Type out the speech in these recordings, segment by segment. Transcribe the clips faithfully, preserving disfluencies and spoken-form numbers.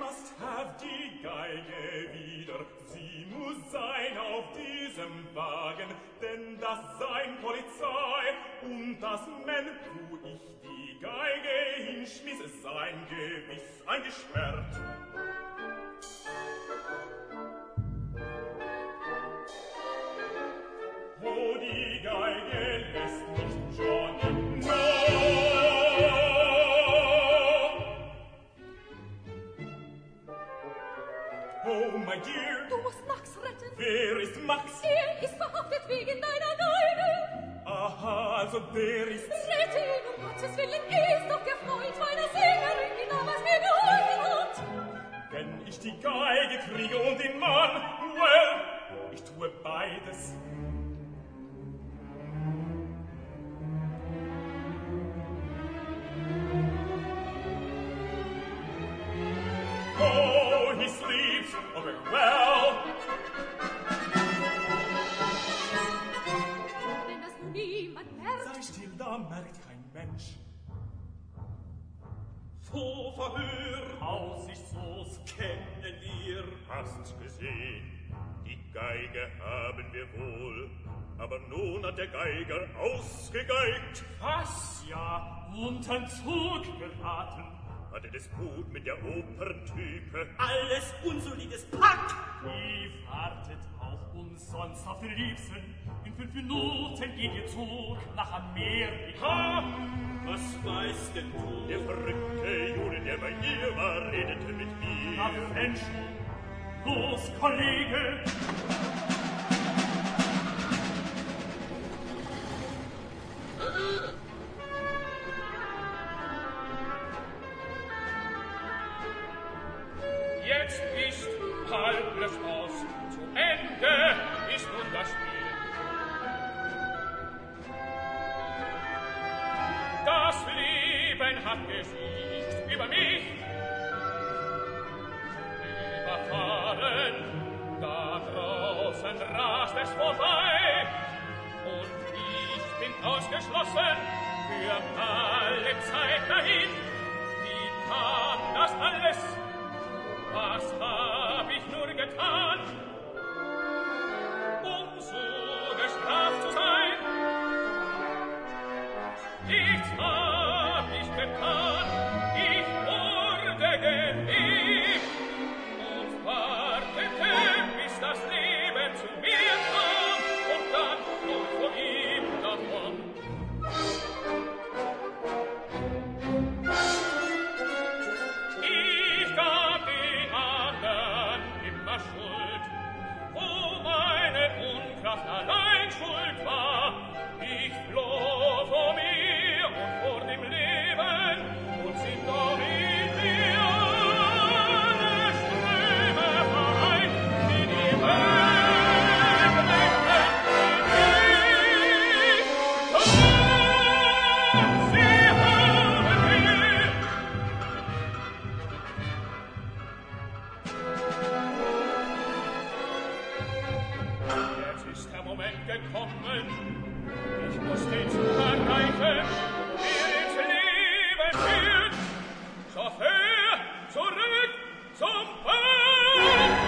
must have die Geige wieder. Sie muss sein auf diesem Wagen, denn das sein Polizei. Und das Mann, wo ich die Geige hinschmiss, sein gewiss eingesperrt. Wo die Geige lässt nicht Johnny, no! Oh, my dear, du musst Max retten. Wer ist Max? Er ist verhaftet wegen deiner Geige. Aha, also der ist... Rette ihn, um Gottes Willen, er ist doch der Freund meiner Sängerin, die damals mir geholfen hat. Wenn ich die Geige kriege und den Mann, well, ich tue beides. Oh, he sleeps, oh, very well. Wenn das nun niemand merkt. Sei still, da merkt kein Mensch. So verhör, aussichtslos kennen wir. Hast gesehen, die Geige haben wir wohl, aber nun hat der Geiger ausgegeigt. Was, ja, untern Zug geraten. Hatte das Gut mit der Operntype. Alles unsolides Pack. Die wartet auch umsonst auf den Liebsten. In fünf Minuten geht ihr Zug nach Amerika. Was weißt denn du? Der verrückte Jude, der bei ihr war, redete mit mir. Na, Menschen, los, Kollege! Jetzt ist alles aus. Zu Ende ist nun das Spiel. Das Leben hat gesiegt über mich. Überfahren, da draußen rast es vorbei. Und ich bin ausgeschlossen für alle Zeit dahin. Wie kam das alles? Was hab ich nur getan, um so gestraft zu sein? Nichts hab ich getan, ich wurde geliebt und wartete, bis das Leben zu mir kam und dann flog vor ihm davon. Allein schuld war, ich floh vor mir und vor dem Leben und sind doch in mir alle Ströme vereint, die die Welt lenken, die ich tun, sie haben will. Jetzt ist der Moment gekommen, ich muss den Zug erreichen, der ins Leben führt. Chauffeur, zurück zum Bahnhof!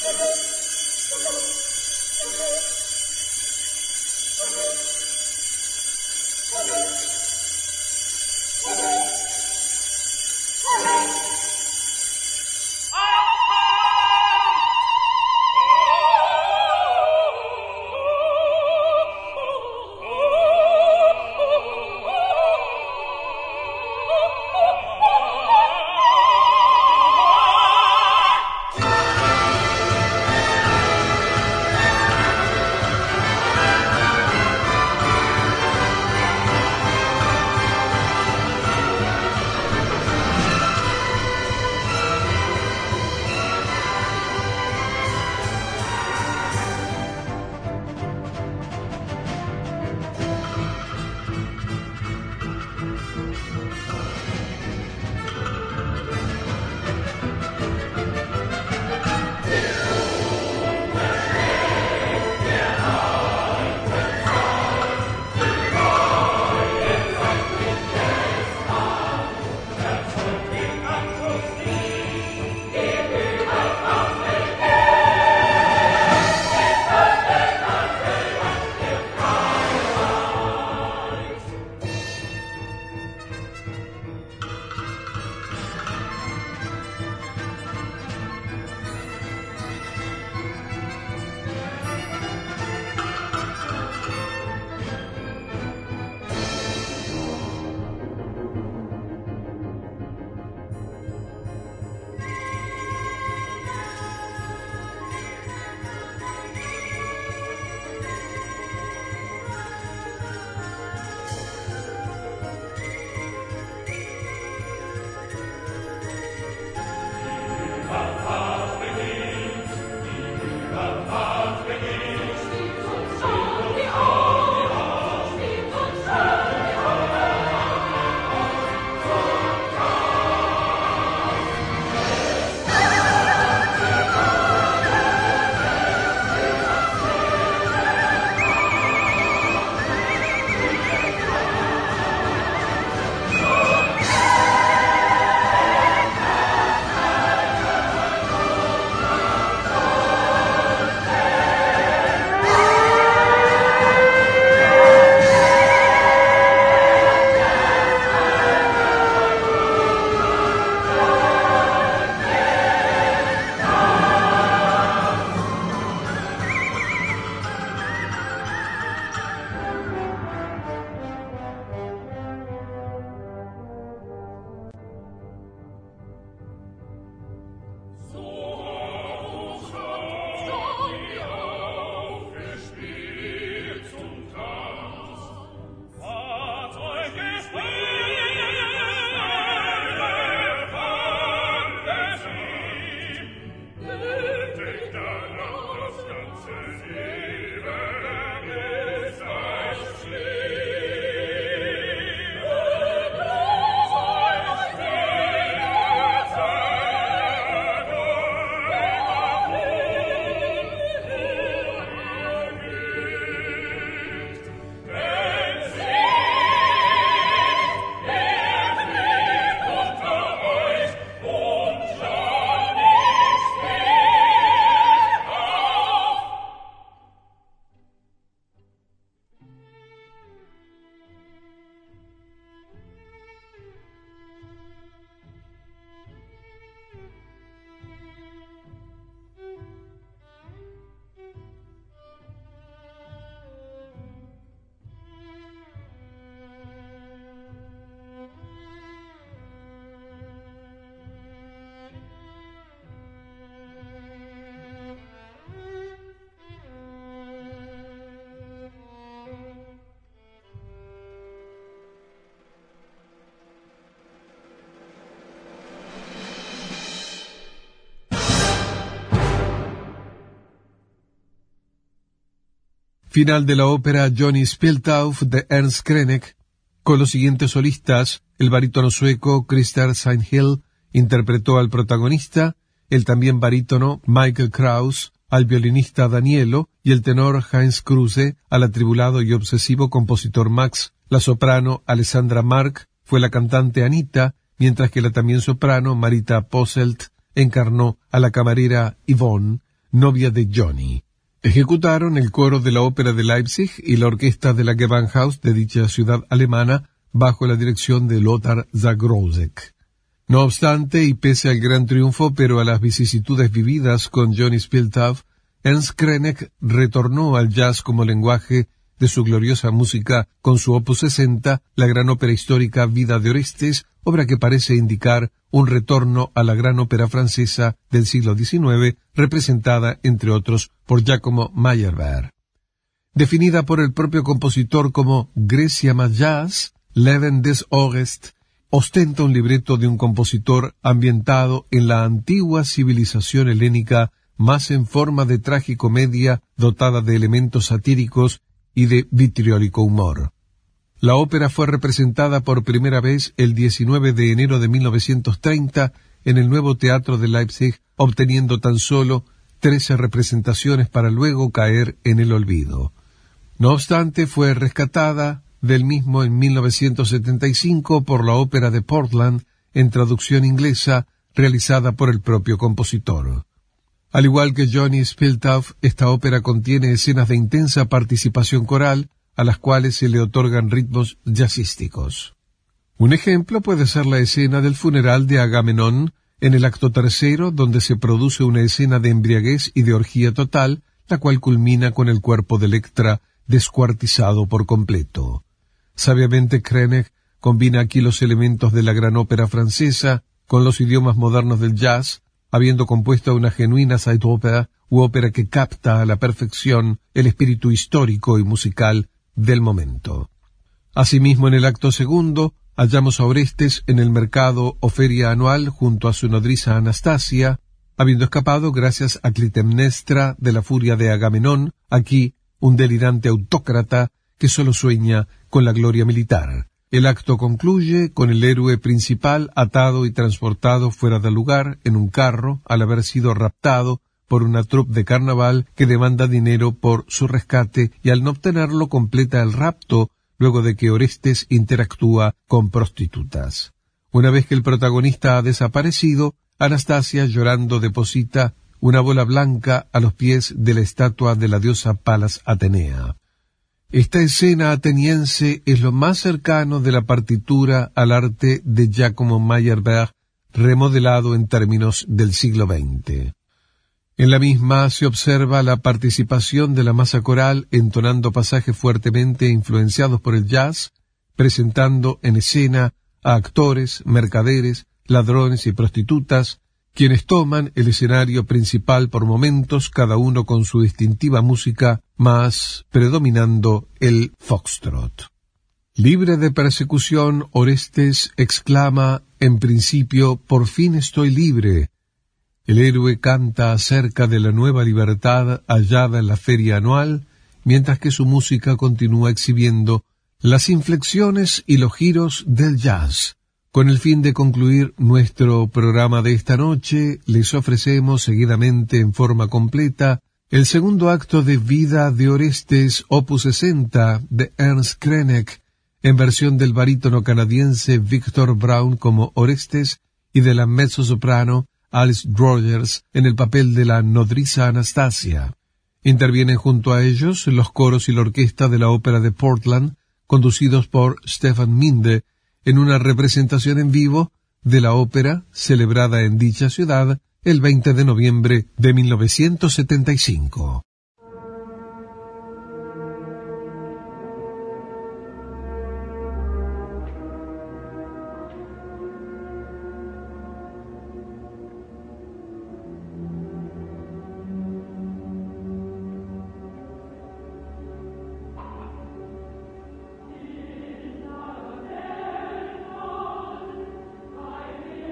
Final de la ópera Johnny Spiltauf de Ernst Krenek, con los siguientes solistas. El barítono sueco Christer Seinhill interpretó al protagonista, el también barítono Michael Krauss al violinista Danielo y el tenor Heinz Kruse al atribulado y obsesivo compositor Max. La soprano Alessandra Mark fue la cantante Anita, mientras que la también soprano Marita Posselt encarnó a la camarera Yvonne. novia de Johnny. Ejecutaron el coro de la Ópera de Leipzig y la orquesta de la Gewandhaus de dicha ciudad alemana bajo la dirección de Lothar Zagrożek. No obstante, y pese al gran triunfo, pero a las vicisitudes vividas con Johnny Spiltau, Ernst Krenek retornó al jazz como lenguaje de su gloriosa música con su opus sesenta, la gran ópera histórica Vida de Orestes, obra que parece indicar un retorno a la gran ópera francesa del siglo diecinueve, representada, entre otros, por Giacomo Meyerbeer. Definida por el propio compositor como Grecia más jazz, Leben des Orest ostenta un libreto de un compositor ambientado en la antigua civilización helénica, más en forma de tragicomedia dotada de elementos satíricos y de vitriólico humor. La ópera fue representada por primera vez el diecinueve de enero de mil novecientos treinta en el nuevo Teatro de Leipzig, obteniendo tan solo trece representaciones para luego caer en el olvido. No obstante, fue rescatada del mismo en mil novecientos setenta y cinco por la Ópera de Portland en traducción inglesa realizada por el propio compositor. Al igual que Johnny Spiltau, esta ópera contiene escenas de intensa participación coral a las cuales se le otorgan ritmos jazzísticos. Un ejemplo puede ser la escena del funeral de Agamenón en el acto tercero, donde se produce una escena de embriaguez y de orgía total, la cual culmina con el cuerpo de Electra descuartizado por completo. Sabiamente Krenek combina aquí los elementos de la gran ópera francesa con los idiomas modernos del jazz, habiendo compuesto una genuina Zeitópera u ópera que capta a la perfección el espíritu histórico y musical del momento. Asimismo, en el acto segundo, hallamos a Orestes en el mercado o feria anual junto a su nodriza Anastasia, habiendo escapado gracias a Clitemnestra de la furia de Agamenón, aquí un delirante autócrata que solo sueña con la gloria militar. El acto concluye con el héroe principal atado y transportado fuera del lugar en un carro al haber sido raptado por una troupe de carnaval que demanda dinero por su rescate y al no obtenerlo completa el rapto luego de que Orestes interactúa con prostitutas. Una vez que el protagonista ha desaparecido, Anastasia llorando deposita una bola blanca a los pies de la estatua de la diosa Palas Atenea. Esta escena ateniense es lo más cercano de la partitura al arte de Giacomo Meyerbeer, remodelado en términos del siglo veinte. En la misma se observa la participación de la masa coral entonando pasajes fuertemente influenciados por el jazz, presentando en escena a actores, mercaderes, ladrones y prostitutas, quienes toman el escenario principal por momentos, cada uno con su distintiva música, más predominando el foxtrot. Libre de persecución, Orestes exclama, en principio, por fin estoy libre. El héroe canta acerca de la nueva libertad hallada en la feria anual, mientras que su música continúa exhibiendo las inflexiones y los giros del jazz. Con el fin de concluir nuestro programa de esta noche, les ofrecemos seguidamente en forma completa el segundo acto de Vida de Orestes, opus sesenta, de Ernst Krenek, en versión del barítono canadiense Victor Brown como Orestes y de la mezzosoprano Alice Rogers en el papel de la nodriza Anastasia. Intervienen junto a ellos los coros y la orquesta de la Ópera de Portland, conducidos por Stefan Minde, en una representación en vivo de la ópera celebrada en dicha ciudad el veinte de noviembre de mil novecientos setenta y cinco.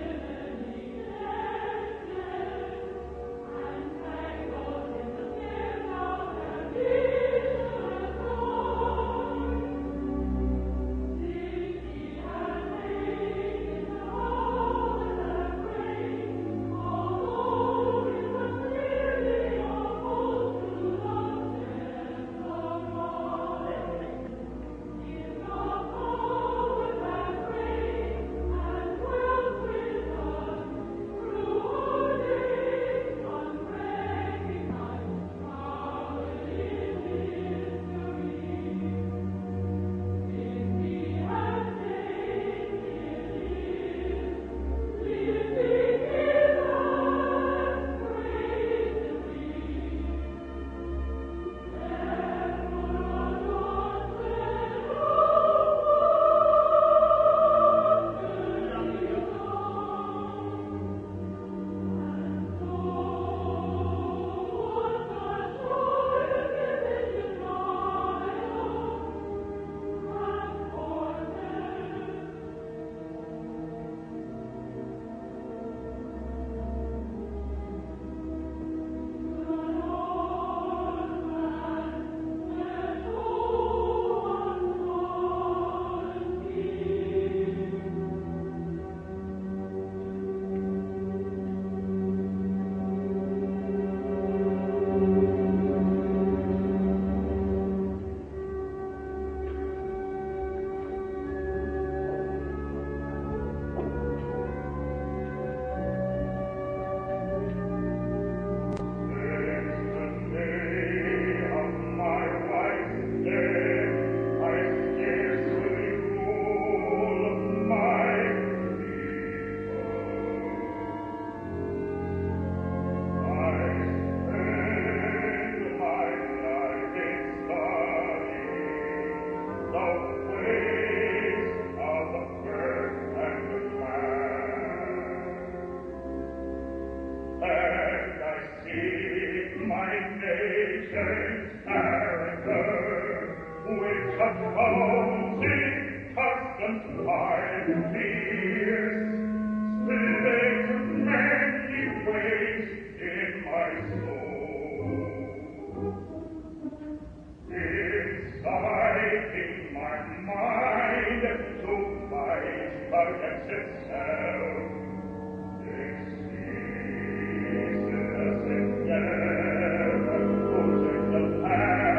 Thank you. Thank you.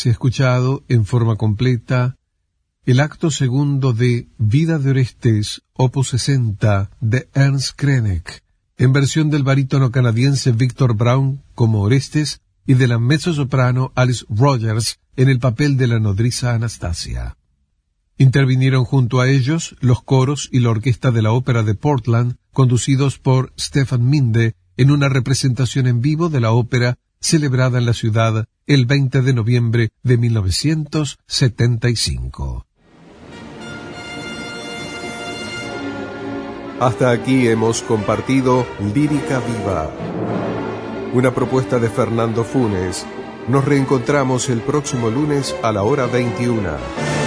se ha escuchado en forma completa el acto segundo de Vida de Orestes, opus sesenta, de Ernst Krenek, en versión del barítono canadiense Victor Brown como Orestes y de la mezzosoprano Alice Rogers en el papel de la nodriza Anastasia. Intervinieron junto a ellos los coros y la orquesta de la Ópera de Portland, conducidos por Stefan Minde, en una representación en vivo de la ópera celebrada en la ciudad el veinte de noviembre de mil novecientos setenta y cinco. Hasta aquí hemos compartido Lírica Viva, una propuesta de Fernando Funes. Nos reencontramos el próximo lunes a la hora veintiuna.